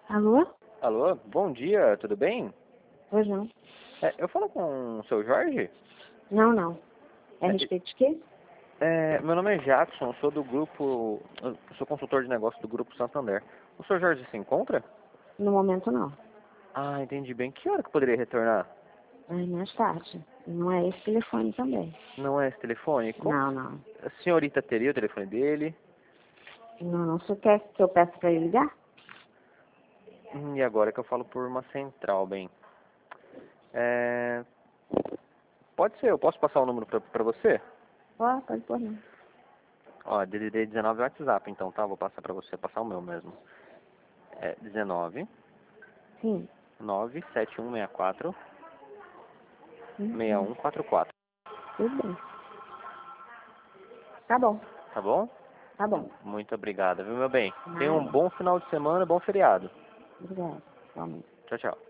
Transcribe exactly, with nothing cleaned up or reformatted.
Alô? Alô, bom dia, tudo bem? Pois não. É, eu falo com o seu Jorge? Não, não. É a É, respeito de quê? é, meu nome é Jackson, sou do grupo, eu sou consultor de negócios do Grupo Santander. O seu Jorge se encontra? No momento não. Ah, entendi bem. Que hora que eu poderia retornar? Mas mais tarde. Não é esse telefone também. Não é esse telefone? Qual- Não, não. A senhorita teria o telefone dele? Não, não. Você quer que eu peça pra ele ligar? Hum, E agora que eu falo por uma central, bem. É, pode ser, eu posso passar o número pra, pra você? Ó, pode pôr não. Ó, D D D dezenove é WhatsApp, então, tá? Vou passar pra você, passar o meu mesmo. É dezenove, Sim. nove sete um seis quatro, seis Uhum. um quatro quatro. Tudo bem. Tá bom. Tá bom? Tá bom. Muito obrigado, viu, meu bem? Tenha um Nada. bom final de semana, bom feriado. Obrigada. Realmente. Tchau, tchau.